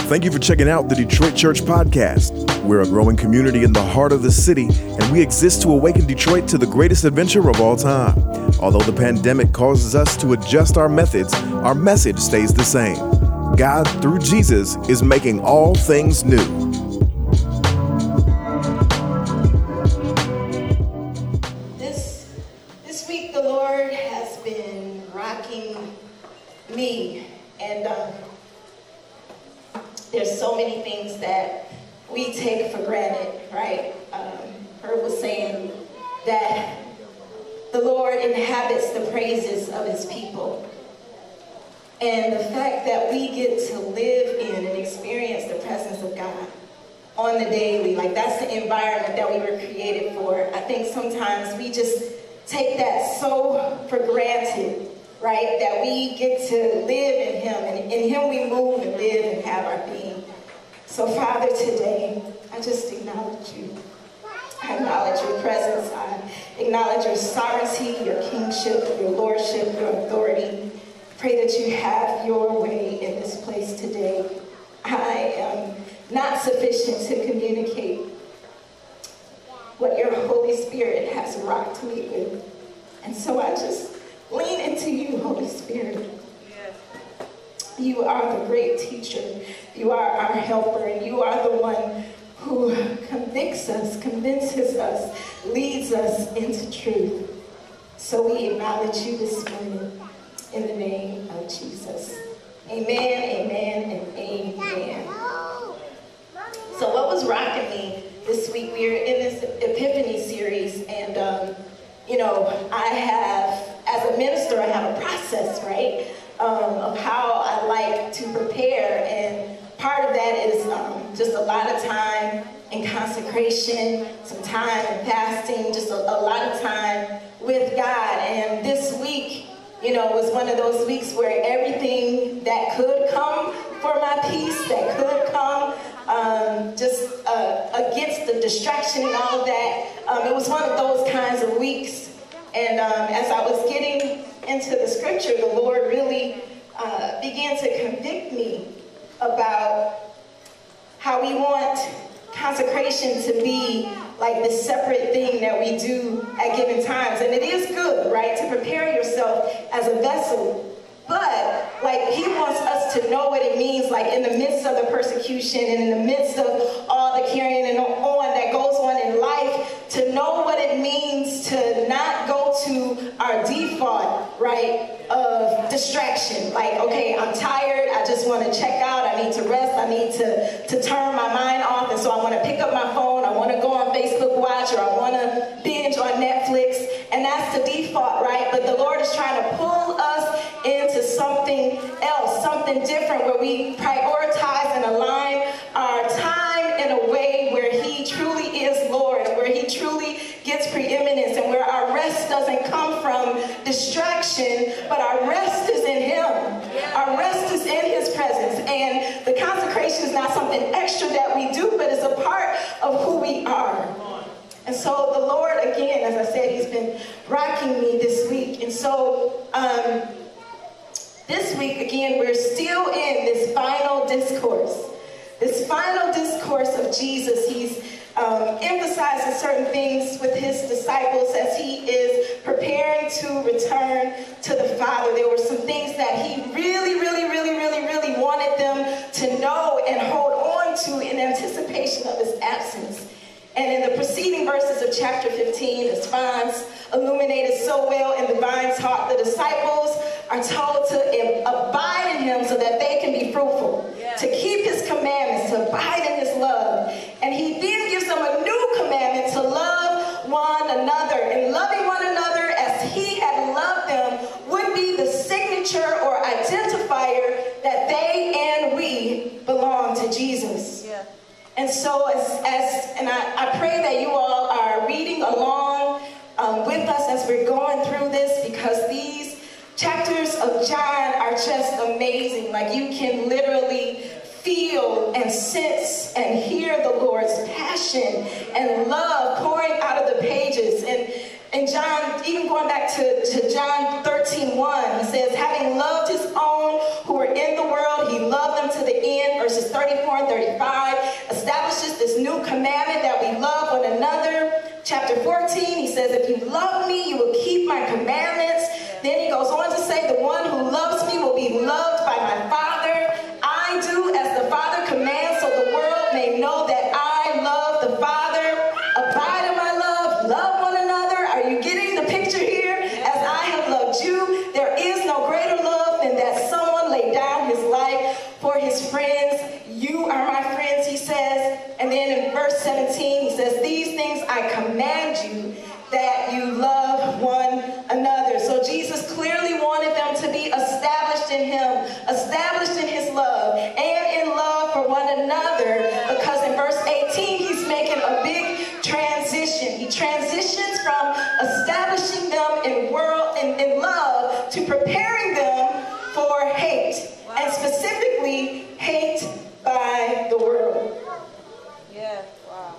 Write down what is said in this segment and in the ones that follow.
Thank you for checking out the Detroit Church Podcast. We're a growing community in the heart of the city, and we exist to awaken Detroit to the greatest adventure of all time. Although the pandemic causes us to adjust our methods, our message stays the same. God, through Jesus, is making all things new. This week, the Lord has been rocking me, and there's so many things that we take for granted, right? Herb was saying that the Lord inhabits the praises of his people. And the fact that we get to live in and experience the presence of God on the daily, like that's the environment that we were created for. I think sometimes we just take that so for granted, right? That we get to live in him, and in him we move and live and have our being. So Father, today, I just acknowledge you. I acknowledge your presence. I acknowledge your sovereignty, your kingship, your lordship, your authority. Pray that you have your way in this place today. I am not sufficient to communicate what your Holy Spirit has rocked me with. And so I just lean into you, Holy Spirit. You are the great teacher. You are our helper, and you are the one who convicts us, convinces us, leads us into truth. So we acknowledge you this morning in the name of Jesus. Amen, amen, and amen. So what was rocking me this week, we were in this Epiphany series, and I have, as a minister, I have a process, right, of how I like to prepare, and part of that is just a lot of time in consecration, some time in fasting, just a lot of time with God. And this week, was one of those weeks where everything that could come for my peace, that could come just against the distraction and all of that, it was one of those kinds of weeks. And as I was getting into the scripture, the Lord really began to convict me about how we want consecration to be like this separate thing that we do at given times. And it is good, right, to prepare yourself as a vessel. But, he wants us to know what it means, in the midst of the persecution and in the midst of all the carrying on that goes on in life, to know what it means to not go to our default, right, of distraction. Okay, I'm tired, I just want to check out, I need to rest, I need to turn my mind off, and so I want to pick up my phone, I want to go on Facebook Watch, or I want to binge on Netflix, and that's the default, right? But the Lord is trying to pull us into something else, something different, where we prioritize and align our time in a way where he truly is Lord, and where he truly gets preeminence, and where our rest doesn't come from distraction, but our rest is in him. Our rest is in his presence, and the consecration is not something extra that we do, but it's a part of who we are. And so the Lord, again, as I said, he's been rocking me this week. And so this week, again, we're still in this final discourse. This final discourse of Jesus. He's emphasizing certain things with his disciples as he is preparing to return to the Father. There were some things that he really wanted them to know and hold on to in anticipation of his absence. And in the preceding verses of chapter 15, as Fonz illuminated so well in the Vine Talk, the disciples are told to abide in him so that they can be fruitful, to keep his commandments, to abide in his love. And he then gives them a new commandment to love one another. And loving one another as he had loved them would be the signature or identifier that they and we belong to Jesus. Yeah. And so I pray that you all are reading along with us as we're going through this, because these chapters of John are just amazing. You can literally feel and sense and hear the Lord's passion and love pouring out of the pages. And John, even going back to John 13:1, he says, having loved his own who were in the world, he loved them to the end. verses 34 and 35, establishes this new commandment that we love one another. Chapter 14, he says, if you love me, you will keep my commandments. Then he goes on to say, the one who loves me will be loved by my Father. I do as the Father commands, so the world may know that I love the Father. Abide in my love, love one another. Are you getting the picture here? As I have loved you, there is no greater love than that someone laid down his life for his friends. You are my friends, he says. And then in verse 17, he says, these things I command you, that you love one another. So Jesus clearly wanted them to be established in him, established in his love, and in love for one another, because in verse 18, he's making a big transition. He transitions from establishing them in love to preparing them for hate, and specifically hate by the world. Yeah, wow.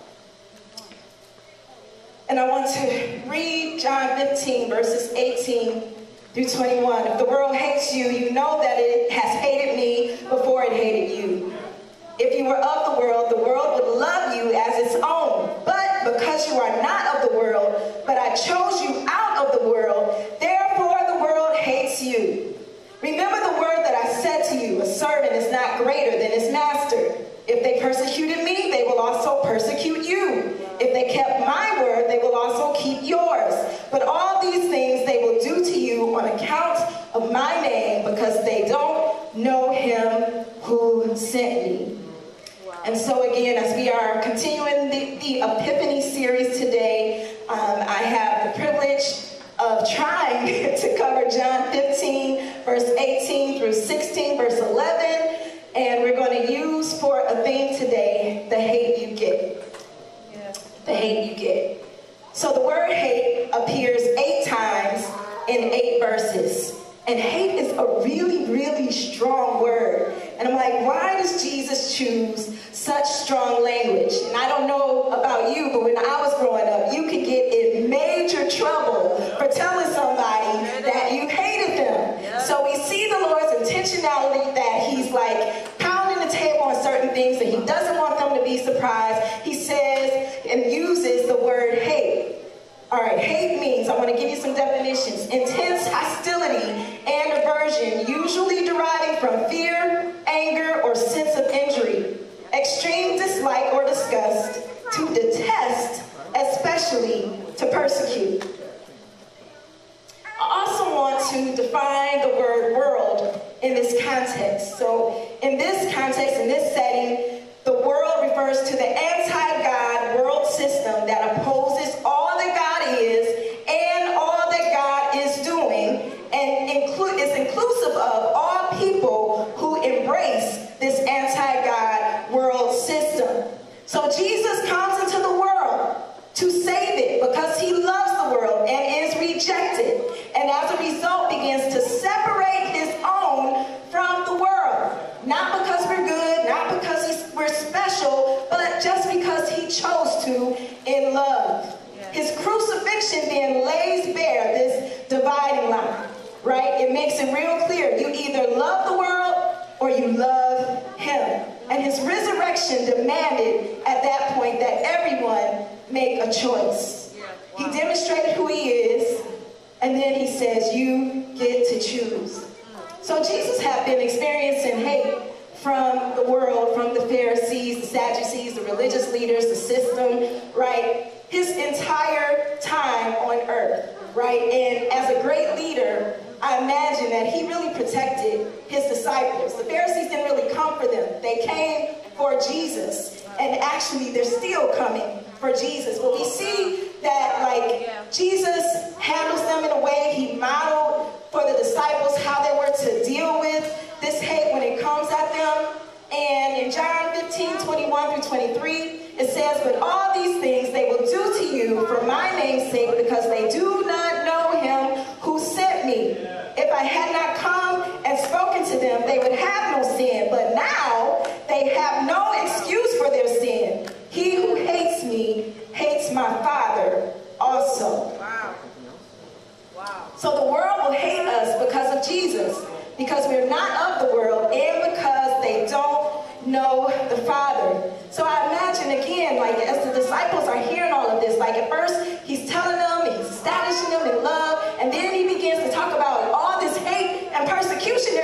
And I want to read John 15, verses 18 through 21. If the world hates you, you know that it has hated me before it hated you. If you were of the world would love you as its own. But because you are not of the world, but I chose you out of the world, therefore the world hates you. Remember the word that I said to you, a servant is not greater than his master. If they persecuted me, they will also persecute you. If they kept my word, they will also keep yours. But all these things they will do to you on account of my name, because they don't know him who sent me. And so again, as we are continuing the Epiphany series today, I have the privilege of trying to cover John 15, verse 18 through 16, verse 11. And we're going to use for a theme today, the hate you get. Yeah. The hate you get. So the word hate appears 8 times in 8 verses. And hate is a really, really strong word. And I'm like, why does Jesus choose such strong language? And I don't know about you, but when I was growing up, you could get in major trouble for telling somebody that you hated them. Yeah. So we see the Lord's intentionality that he's like pounding the table on certain things, and he doesn't want them to be surprised. He says and uses the word hate. All right, hate means, I want to give you some definitions: intense hostility and aversion, usually deriving from fear, anger, or sense of injury. Extreme dislike or disgust, to detest, especially to persecute. I also want to define the word world in this context. So in this context, in this setting, the world refers to the anti-God world system that opposes all that God is and all that God is doing, and is inclusive of all people who embrace this anti-God world system. So Jesus comes into the world to save it because he loves the world and is rejected, and as a result begins to separate his own from the world. Not because we're good, not because we're special, but just because he chose to in love. His crucifixion then lays bare this dividing line, right? It makes it real clear. You either love the world or you love him. And his resurrection demanded at that point that everyone make a choice. He demonstrated who he is, and then he says, you get to choose. So Jesus had been experiencing hate from the world, from the Pharisees, the Sadducees, the religious leaders, the system, right? His entire time on earth, right? And as a great leader, I imagine that he really protected his disciples. The Pharisees didn't really come for them. They came for Jesus. And actually, they're still coming for Jesus. But we see that, like, Jesus handles them in a way. He modeled for the disciples how they were to deal with this hate when it comes at them. And in John 15, 21 through 23, it says, but all these things they will do to you for my name's sake, because they do not know him who sent me. If I had not come and spoken to them, they would have no sin. But now they have no excuse for their sin. He who hates me hates my Father also. Wow. Wow. So the world will hate us because of Jesus, because we're not of the world, and because they don't know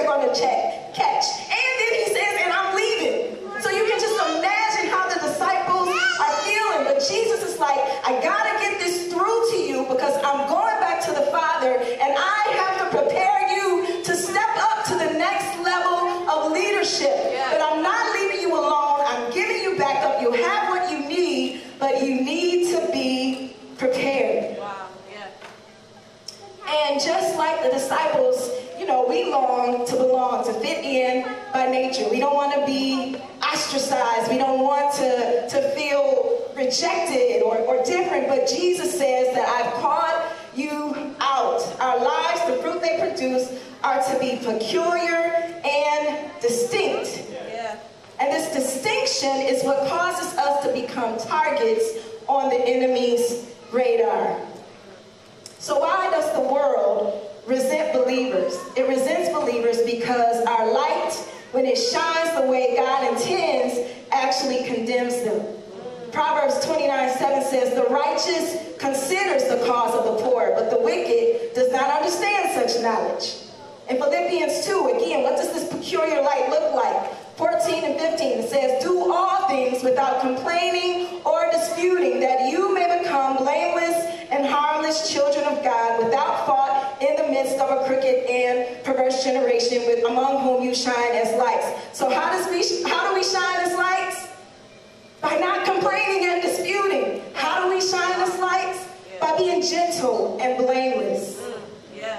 they're going to catch. And then he says, and I'm leaving. So you can just imagine how the disciples are feeling. But Jesus is like, I got to get this through to you because I'm going back to the Father, and I have to prepare you to step up to the next level of leadership. Yeah. But I'm not leaving you alone. I'm giving you back up. You have what you need, but you need to be prepared. Wow. Yeah. And just like the disciples, we long to belong, to fit in by nature. We don't want to be ostracized. We don't want to feel rejected or different. But Jesus says that I've called you out. Our lives, the fruit they produce, are to be peculiar and distinct. Yeah. And this distinction is what causes us to become targets on the enemy's radar. So why does the world resent believers? It resents believers because our light, when it shines the way God intends, actually condemns them. Proverbs 29:7 says, the righteous considers the cause of the poor, but the wicked does not understand such knowledge. In Philippians 2, again, what does this peculiar light look like? 14 and 15, it says, do all things without complaining or disputing, that you may become blameless and harmless children of God, without fault in the midst of a crooked and perverse generation, among whom you shine as lights. So how do we shine as lights? By not complaining and disputing. How do we shine as lights? By being gentle and blameless. Yeah.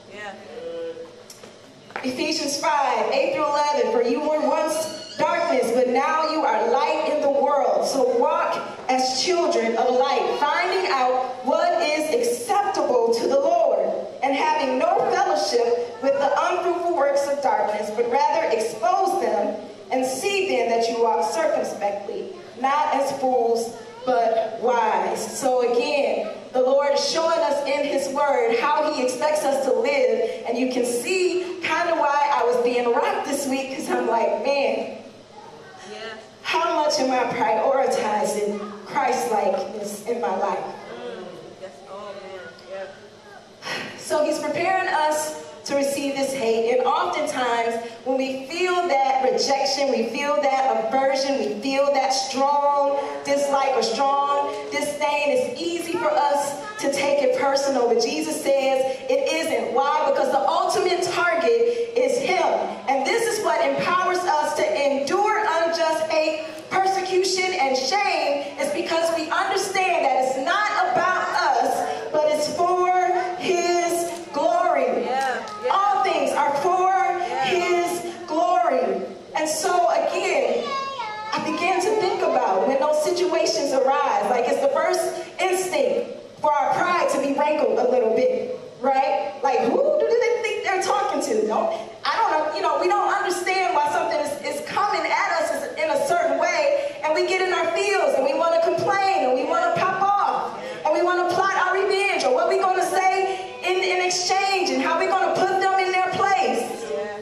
Ephesians 5:8-11, for you were once darkness, but now you are light in the world. So walk as children of light, finding out what is acceptable to the Lord, and having no fellowship with the unfruitful works of darkness, but rather expose them, and see then that you walk circumspectly, not as fools, but wise. So again, the Lord is showing us in his word how he expects us to live. And you can see kind of why I was being rocked this week, because I'm like, man, how much am I prioritizing Christ-likeness in my life? So he's preparing us to receive this hate. And oftentimes, when we feel that rejection, we feel that aversion, we feel that strong dislike or strong disdain, it's easy for us to take it personal. But Jesus says it isn't. Why? Because the ultimate target is him. And this is what empowers us to endure unjust hate, persecution, and shame, is because we understand that it's not about us, but it's for his glory. All things are for his glory. And so again, I began to think about when those situations arise, like it's the first instinct for our pride to be rankled a little bit, right? Like, who do they think they're talking to? We don't understand why something is coming at us in a certain way, and we get in our feels and we want to complain and we want to pop off and we want to plot our revenge, or what we're going to say in exchange, and how we're going to put them in their place.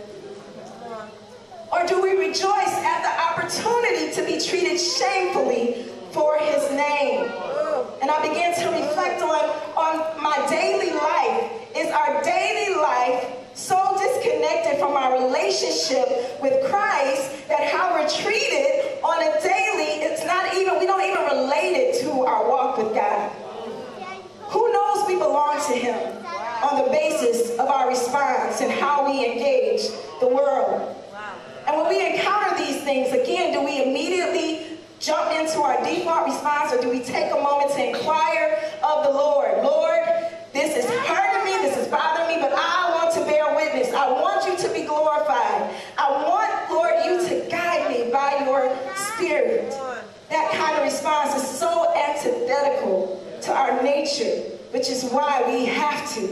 Or do we rejoice at the opportunity to be treated shamefully for his name? And I began to reflect on my daily life. Is our daily life so disconnected from our relationship with Christ that how we're treated on a daily, we don't even relate it to our walk with God? Who knows we belong to him on the basis of our response and how we engage the world? And when we encounter these things, again, do we immediately jump into our default response, or do we take a moment to inquire of the Lord? Lord, this is hurting me, this is bothering me, but I want to bear witness. I want you to be glorified. I want, Lord, you to guide me by your Spirit. That kind of response is so antithetical to our nature, which is why we have to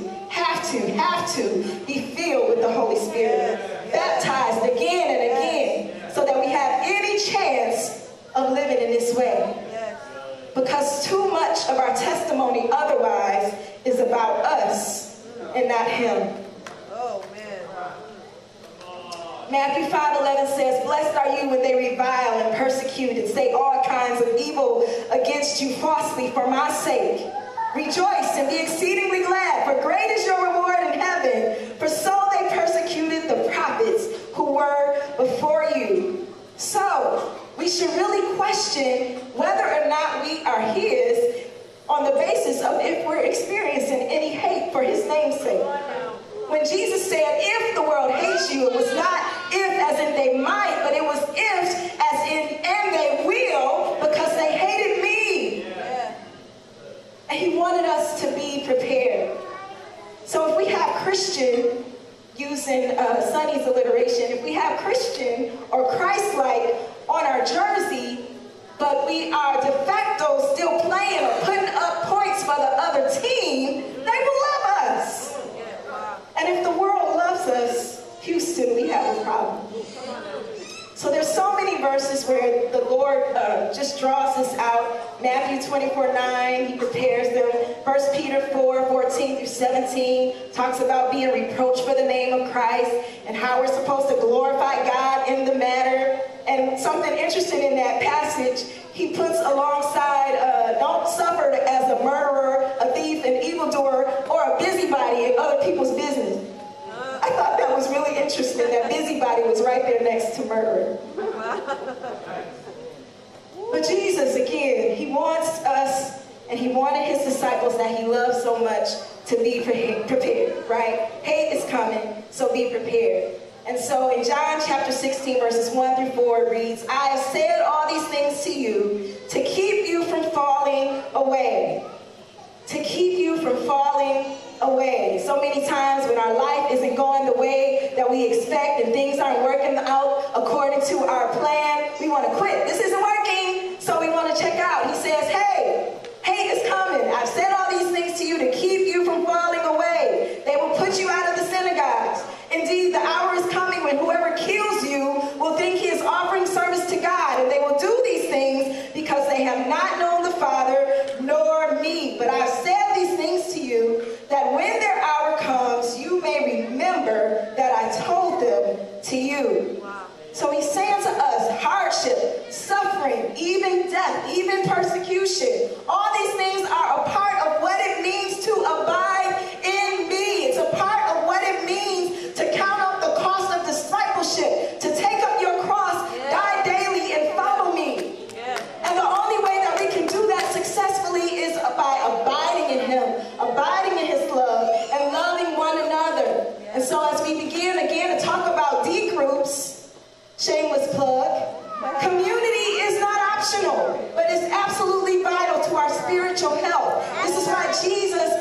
be filled with the Holy Spirit, baptized again and again, so that we have any chance of living in this way. Because too much of our testimony otherwise is about us and not him. Matthew 5:11 says, blessed are you when they revile and persecute and say all kinds of evil against you falsely for my sake. Rejoice and be exceedingly glad, for great is your reward in heaven. For so they persecuted the prophets should really question whether or not we are his on the basis of if we're experiencing any hate for his name's sake. When Jesus said, if the world hates you, it was not if as in they might, but it was if as in and they will, because they hated me. And he wanted us to be prepared. So if we have Christian, using Sonny's alliteration, if we have Christian or Christ-like on our jersey, but we are de facto still playing or putting up points for the other team, they will love us. And if the world loves us, Houston, we have a problem. So there's so many verses where the Lord just draws us out. Matthew 24:9, he prepares them. 1 Peter 4:14 through 17 talks about being reproached for the name of Christ and how we're supposed to glorify God in the matter. And something interesting in that passage, he puts alongside, don't suffer as a murderer, a thief, an evildoer, or a busybody in other people's business. I thought that was really interesting, that busybody was right there next to murderer. But Jesus, again, he wants us, and he wanted his disciples that he loved so much to be prepared, right? Hate is coming, so be prepared. And so in John chapter 16, verses 1 through 4, it reads, I have said all these things to you to keep you from falling away. To keep you from falling away. So many times when our life isn't going the way that we expect and things aren't working out according to our plan, we want to quit. This isn't working, so we want to check out. He says, hey, hate is coming. I've said all these things to you to keep you from falling away. They will put you out of the synagogues. Indeed, the hour is coming when whoever kills you will think he is offering service to God, and they will do these things because they have not known the Father nor me. But I've said these things to you that when their hour comes, you may remember that I told them to you. Wow. So he's saying to us, hardship, suffering, even death, even persecution, all these things are a part of what it means to abide in me. It's a part of what it means to count up the cost of discipleship, to take up your cross, die daily, and follow me. And the only way that we can do that successfully is by abiding in him, abiding in his love, and loving one another. And so as we begin again to talk about D groups, shameless plug, community is not optional, but it's absolutely vital to our spiritual health. This is why Jesus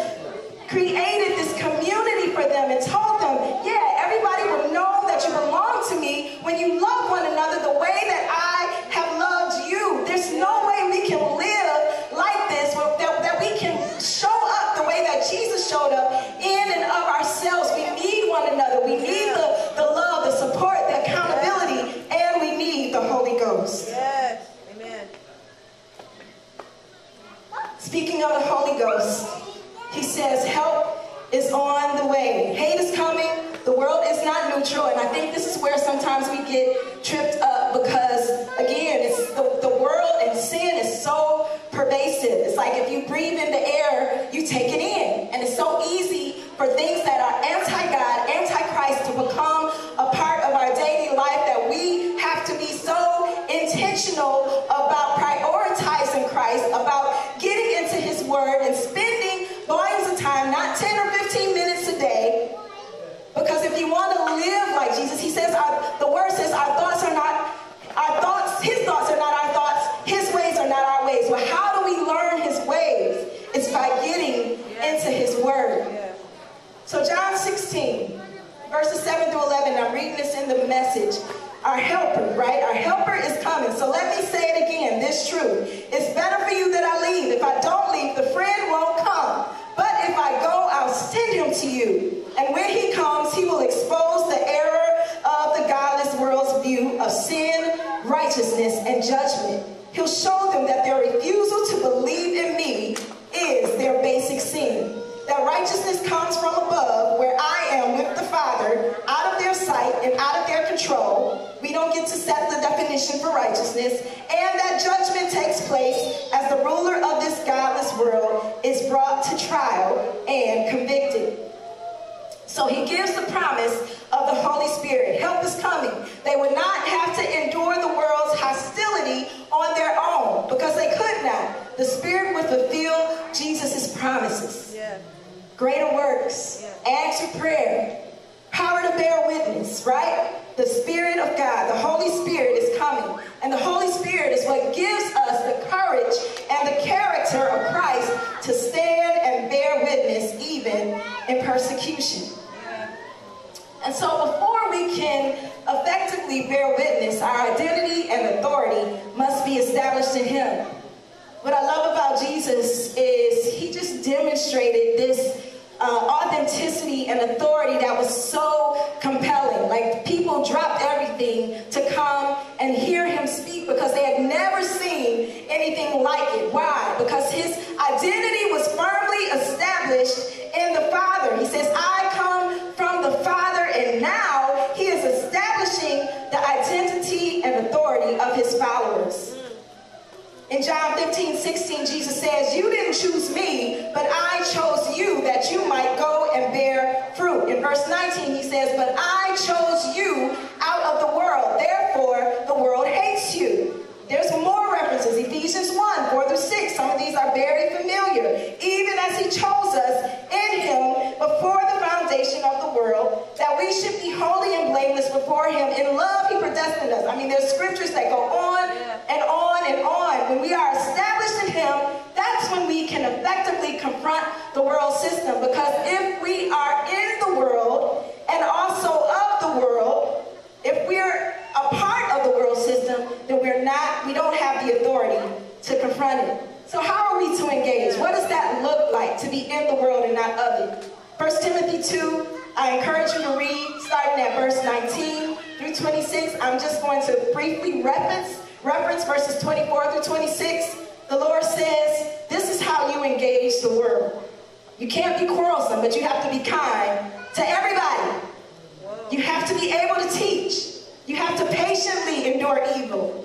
created this community for them and told them, yeah, everybody will know that you belong to me when you love one another the way that I have loved you. There's no way we can live like this, that we can show up the way that Jesus showed up in and of ourselves. We need one another. We need the love, the support, the accountability, and we need the Holy Ghost. Yes. Amen. Speaking of the Holy Ghost, he says help is on the way. Hate is coming. The world is not neutral. And I think this is where sometimes we get tripped up because, again, it's the world and sin is so pervasive. It's like if you breathe in the air, you take it in. And it's so easy for things that are anti-God, anti-Christ to become a part of our daily life that we have to be so intentional about prioritizing Christ, about getting into his word and spending volumes of time, not 10 or 15 minutes a day. Because if you want to live like Jesus, he says, the word says our thoughts are not our thoughts, his thoughts are not our thoughts, his ways are not our ways. Well, how do we learn his ways? It's by getting into his word. So John 16, verses 7 through 11, I'm reading this in the Message. Our helper, right? Our helper is coming. So let me say it again, this truth. It's better for you that I leave. If I don't leave, the friend won't come. But if I go, I'll send him to you. And when he comes, he will expose the error of the godless world's view of sin, righteousness, and judgment. He'll show them that their refusal to believe in me is their basic sin. That righteousness comes from above, where I am with the Father, out of their sight and out of their control. We don't get to set the definition for righteousness. And that judgment takes place as the ruler of this godless world is brought to trial and convicted. So he gives the promise of the Holy Spirit. Help is coming. They would not have to endure the world's hostility the Spirit of God, the Holy Spirit is coming. And the Holy Spirit is what gives us the courage and the character of Christ to stand and bear witness even in persecution. And so before we can effectively bear witness, our identity and authority must be established in Him. What I love about Jesus is He just demonstrated this authenticity and authority that was so compelling. Like, people dropped everything to come and hear Him speak because they had never seen anything like it. Why? Because His identity was firmly established in the Father. He says, I come from the Father, and now He is establishing the identity and authority of His followers. In John 15:16, Jesus says, you didn't choose me, but I chose you that you might go and bear fruit. In verse 19, He says, but I chose you out of the world, therefore the world hates you. There's more references. Ephesians 1:4-6. Some of these are very familiar. Even as He chose us in Him before the foundation of the world, that we should be holy and blameless before Him. In love, He predestined us. I mean, there's scriptures that go on and on and on. When we are established in Him, that's when we can effectively confront the world system. Because if we are in the world and also of the world, if we're a part of the world system, then we don't have the authority to confront it. So how are we to engage? What does that look like, to be in the world and not of it? 1 Timothy 2, I encourage you to read, starting at verse 19-26. I'm just going to briefly reference verses 24-26. The Lord says, this is how you engage the world. You can't be quarrelsome, but you have to be kind to everybody. You have to be able to teach. You have to patiently endure evil.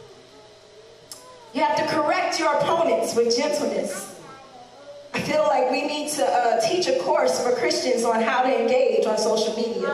You have to correct your opponents with gentleness. I feel like we need to teach a course for Christians on how to engage on social media.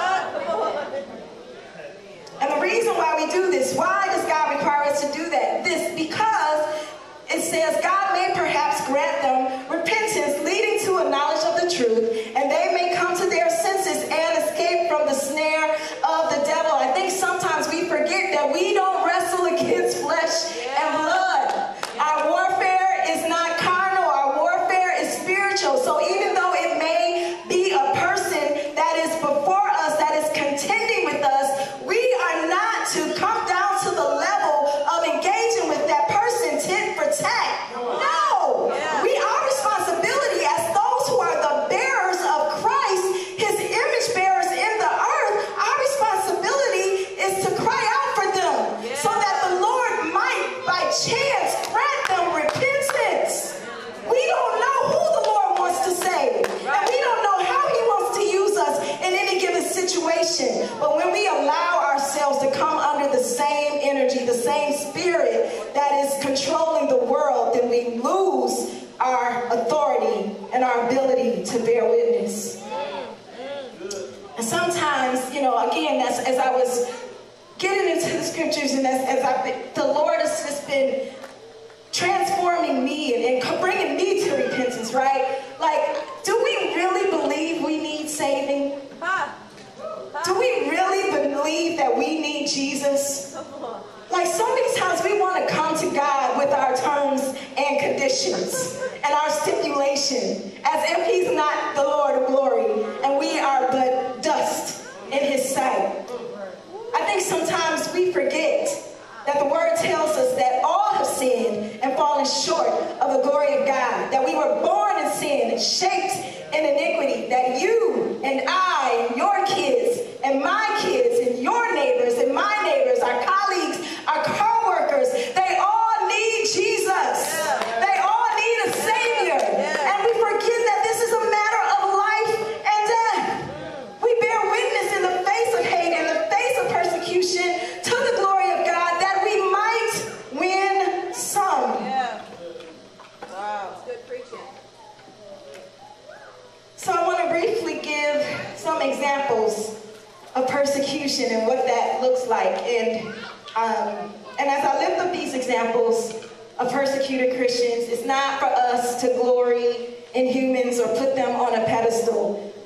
And the reason why we do this, why does God require us to do that? Because it says God may perhaps grant them repentance leading to a knowledge of the truth, and they may come to their senses and escape from the snare of the devil. I think sometimes we forget that we don't wrestle against flesh and blood. Our warfare is not carnal. Our warfare is spiritual. So even though it may be a person that is before us, that is contending with us, we are not to come down to the level of engaging with that person tit for tat. No! Our responsibility as those who are the bearers of Christ, His image bearers in the earth, our responsibility is to cry out for them so that the Lord might, by chance, grant them repentance. We don't know who the Lord wants to save, and we don't know how He wants to use us in any given situation. But when we allow ourselves to come under the same energy, the same spirit that is controlling the world, then we lose our authority and our ability to bear witness. And sometimes, again, as I was getting into the scriptures and the Lord has just been transforming me and bringing me to repentance, right? Like, do we really believe we need saving? Do we really believe that we need Jesus? Like, so many times we want to come to God with our terms and conditions and our stipulation as if He's not the Lord of glory and we are but dust in His sight. I think sometimes we forget that the Word tells us that all have sinned and fallen short of the glory of God, that we were born in sin and shaped in iniquity, that you and I and your kids and my kids and your neighbors and my neighbors, our colleagues, our co-workers, they all need Jesus. They all need a Savior. And we forget that this is a matter of life and death. We bear witness in the face of hate, in the face of persecution, to the glory of God, that we might win some. Wow, good preaching. So I want to briefly give some examples of persecution and what that looks like. And as I lift up these examples of persecuted Christians, it's not for us to glory in humans or put them on a pedestal,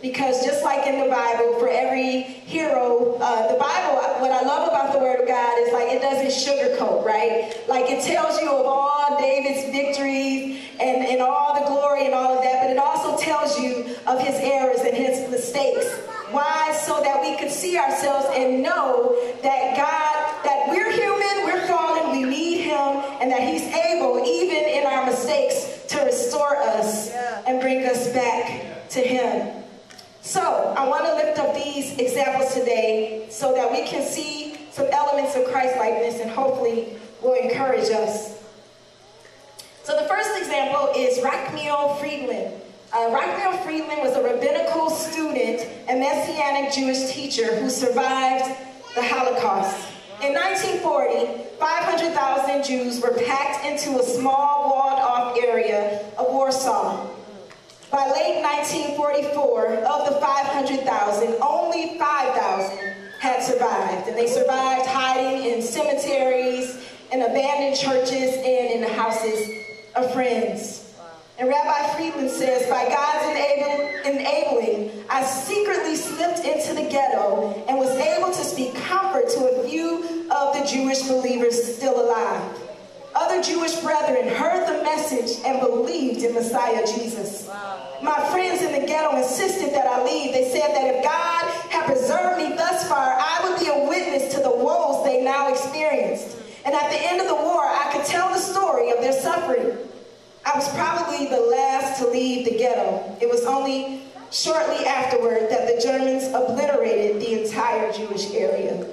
because just like in the Bible, for every hero, the Bible, what I love about the Word of God is like it doesn't sugarcoat, right? Like it tells you of all David's victories and all the glory and all of that, but it also tells you of his errors and his mistakes. Why? So that we could see ourselves and know that God, that we're human, we're fallen, we need him, and that he's able, even in our mistakes, to restore us and bring us back to him. So I want to lift up these examples today so that we can see some elements of Christ-likeness and hopefully will encourage us. So the first example is Rachmiel Friedland. Rachmiel Friedland was a rabbinical student and Messianic Jewish teacher who survived the Holocaust. In 1940, 500,000 Jews were packed into a small walled-off area of Warsaw. By late 1944, of the 500,000, only 5,000 had survived. And they survived hiding in cemeteries, in abandoned churches, and in the houses of friends. And Rabbi Friedland says, by God's enabling, I secretly slipped into the ghetto and was able to speak comfort to a few of the Jewish believers still alive. Other Jewish brethren heard the message and believed in Messiah Jesus. Wow. My friends in the ghetto insisted that I leave. They said that if God had preserved me thus far, I would be a witness to the woes they now experienced. And at the end of the war, I could tell the story of their suffering. I was probably the last to leave the ghetto. It was only shortly afterward that the Germans obliterated the entire Jewish area.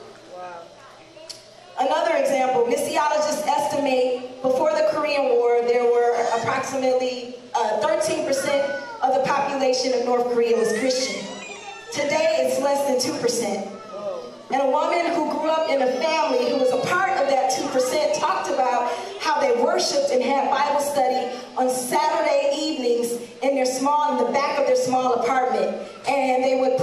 Another example, missiologists estimate before the Korean War there were approximately 13% of the population of North Korea was Christian. Today it's less than 2%. And a woman who grew up in a family who was a part of that 2% talked about how they worshiped and had Bible study on Saturday evenings in the back of their small apartment. And they would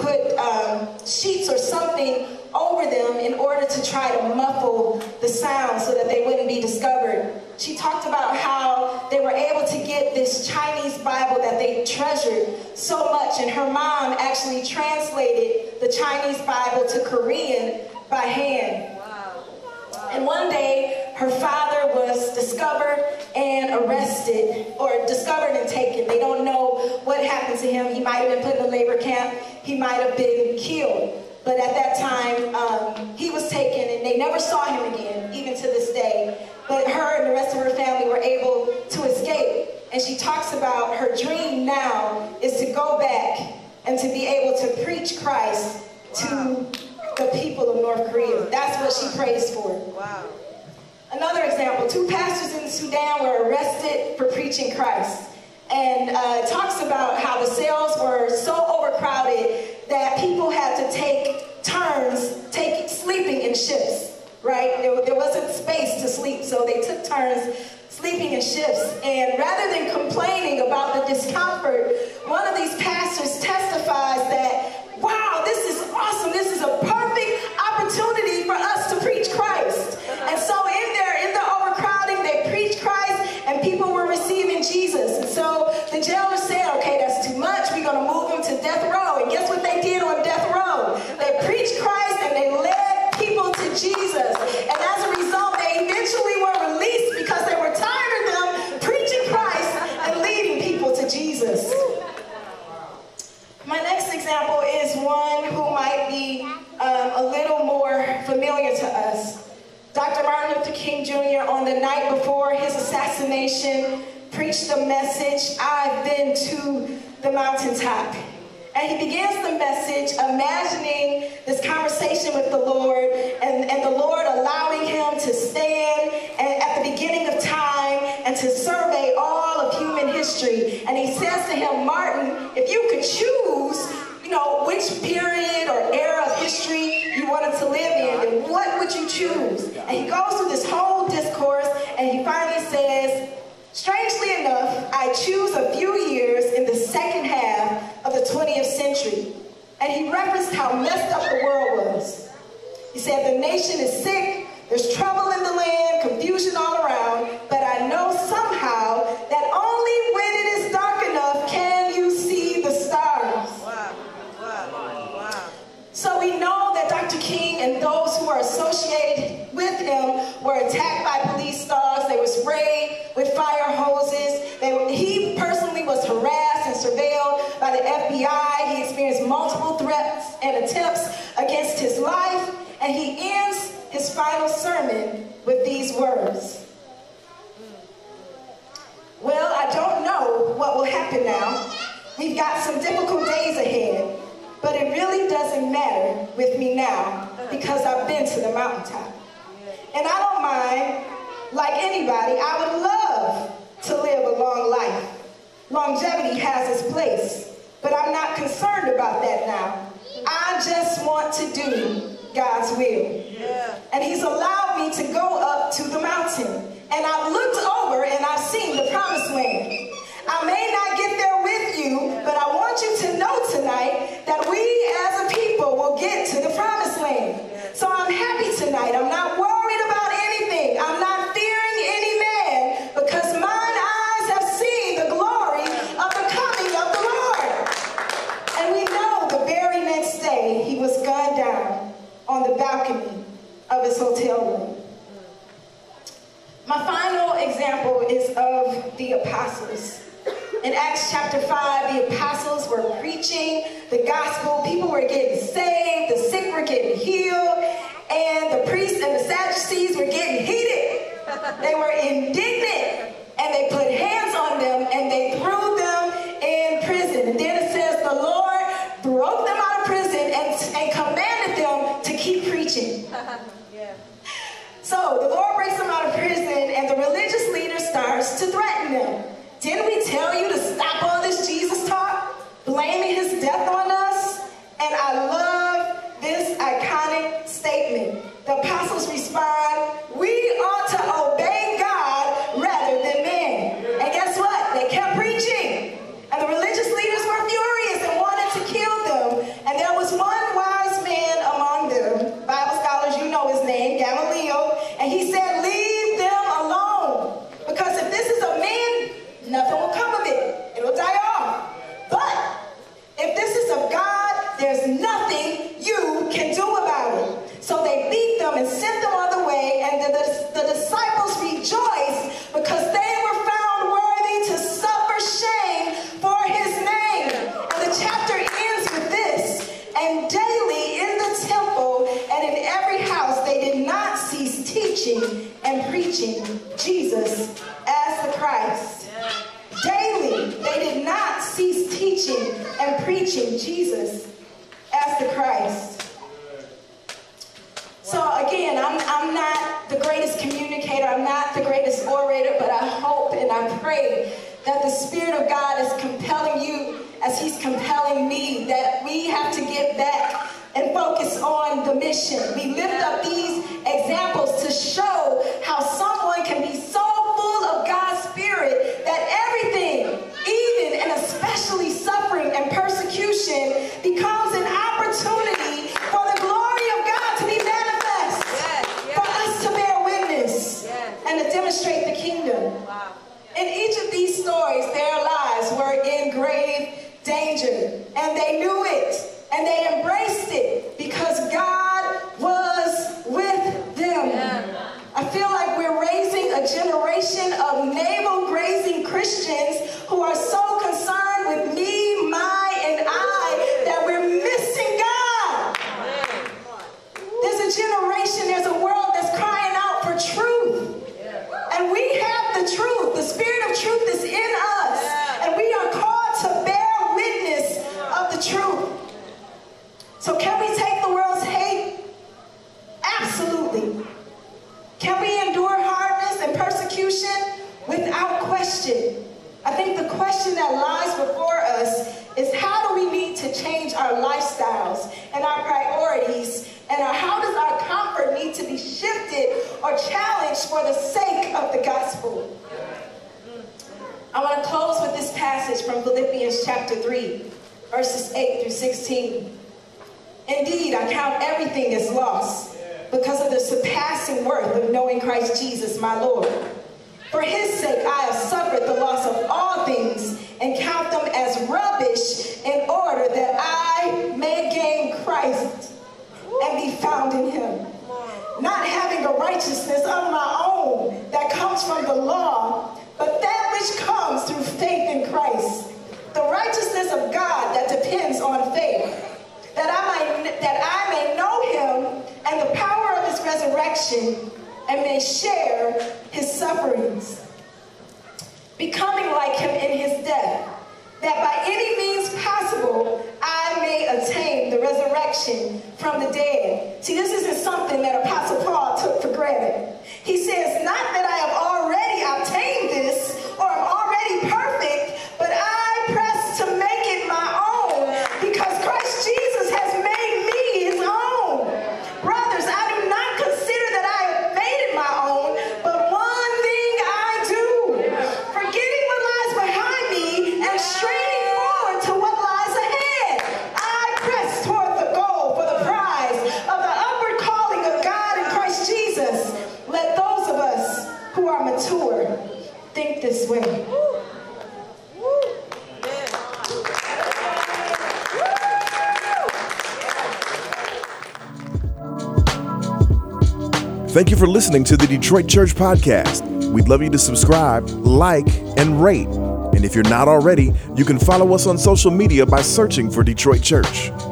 put sheets or something over them in order to try to muffle the sound so that they wouldn't be discovered. She talked about how they were able to get this Chinese Bible that they treasured so much, and her mom actually translated the Chinese Bible to Korean by hand. Wow. Wow. And one day, her father was discovered and arrested, or discovered and taken. They don't know what happened to him. He might have been put in a labor camp. He might have been killed. But at that time, he was taken, and they never saw him again, even to this day. But her and the rest of her family were able to escape. And she talks about her dream now is to go back and to be able to preach Christ to the people of North Korea. That's what she prays for. Wow. Another example, 2 pastors in Sudan were arrested for preaching Christ. And it talks about how the cells were so overcrowded that people had to take turns sleeping in shifts, right? There wasn't space to sleep, so they took turns sleeping in shifts. And rather than complaining about the discomfort, one of these pastors testifies that, wow, this is awesome. This is a perfect opportunity for us to preach Christ. And so in the overcrowding, they preached Christ, and people were receiving Jesus. And so the jailer said, okay, that's too much. We're going to move him to death row. And guess what they did on death row? They preached Christ, and they led people to Jesus. And as a result, they eventually were released because they were tired of them preaching Christ and leading people to Jesus. My next example is one who might be a little more familiar to us. Dr. Martin Luther King Jr. on the night before his assassination preached the message, I've been to the mountaintop. And he begins the message imagining this conversation with the Lord and the Lord allowing him to stand at the beginning of time and to survey all of human history. And he says to him, Martin, if you could choose, which period or era of history you wanted to live in, then what would you choose? And he goes through this whole discourse, and he finally says, strangely enough, I choose a few years in the second half of the 20th century. And he referenced how messed up the world was. He said, the nation is sick, there's trouble in the land, confusion all around, but I know somehow that only when it is dark enough can you see the stars. Wow. associated with him were attacked by police dogs. They were sprayed with fire hoses. He personally was harassed and surveilled by the FBI. He experienced multiple threats and attempts against his life. And he ends his final sermon with these words. Well, I don't know what will happen now. We've got some difficult days ahead, but it really doesn't matter with me now because I've been to the mountaintop. And I don't mind, like anybody, I would love to live a long life. Longevity has its place, but I'm not concerned about that now. I just want to do God's will. And he's allowed me to go up to the mountain. And I've looked over and I've seen the promised land. I may not get there with you, but I want you to know tonight that we as a people will get to the promised land. So I'm happy tonight. I'm not worried about anything. I'm not fearing any man because mine eyes have seen the glory of the coming of the Lord. And we know the very next day he was gunned down on the balcony of his hotel room. My final example is of the apostles. In Acts chapter 5, the apostles were preaching the gospel. People were getting saved. The sick were getting healed. And the priests and the Sadducees were getting heated. They were indignant. And they put hands on them and they threw them in prison. And then it says the Lord broke them out of prison and commanded them to keep preaching. So the Lord breaks them out of prison and the religious leader starts to threaten them. Didn't we tell you to stop all this Jesus talk? Blaming his death on us? And I love this iconic statement. The apostles respond, we ought to obey God rather than men. And guess what? They kept preaching. And the religious leaders were furious and wanted to kill them. And there was one wise man among them. Bible scholars, you know his name, Gamaliel. And he said, leave them alone. Because if this is a man, nothing will come of it. It'll die off. But if this is of God, there's nothing you can do about it. So they beat them and sent them on the way. And the disciples rejoiced because they were found worthy to suffer shame for his name. And the chapter ends with this. And daily in the temple and in every house they did not cease teaching and preaching Jesus as the Christ. Daily they did not cease teaching and preaching Jesus as the Christ. So again, I'm not the greatest communicator, I'm not the greatest orator, but I hope and I pray that the Spirit of God is compelling you as he's compelling me, that we have to get back and focus on the mission. We lift up these examples to show how someone can be so full of God's Spirit that everything, even and especially suffering and persecution, becomes an opportunity for the glory of God to be manifest, for us to bear witness and to demonstrate the kingdom. In each of these stories, their lives were in grave danger, and they knew it, and they embraced it because God was with them. I feel like we're raising a generation of navel-grazing Christians who are so concerned with me, my, and I that we're missing God. There's a generation, there's a world that's crying out for truth. And we have the truth. The Spirit of truth is in us. And we are called to bear witness of the truth. So can we take the world's hate? Absolutely. Can we endure hardness and persecution? Without question. I think the question that lies before us is how do we need to change our lifestyles and our priorities, and how does our comfort need to be shifted or challenged for the sake of the gospel? I want to close with this passage from Philippians chapter 3, verses 8 through 16. Indeed, I count everything as loss because of the surpassing worth of knowing Christ Jesus, my Lord. For his sake, I have suffered the loss of all things and count them as rubbish in order that I may gain Christ and be found in him, righteousness of my own that comes from the law, but that which comes through faith in Christ. The righteousness of God that depends on faith, that I may know him and the power of his resurrection, and may share his sufferings, becoming like him in his death, that by any means possible I may attain the resurrection from the dead. See, this isn't something that Apostle Paul took for granted. He says, not that I have already obtained this or am already perfect, but I press to make it my own because Christ Jesus has made me his own. Brothers, I do not consider that I have made it my own, but one thing I do, forgetting what lies behind me and straining forward to what lies ahead, I press toward the goal for the prize of the upward calling of God in Christ Jesus. Let those of us who are mature think this way. Thank you for listening to the Detroit Church Podcast. We'd love you to subscribe, like, and rate. And if you're not already, you can follow us on social media by searching for Detroit Church.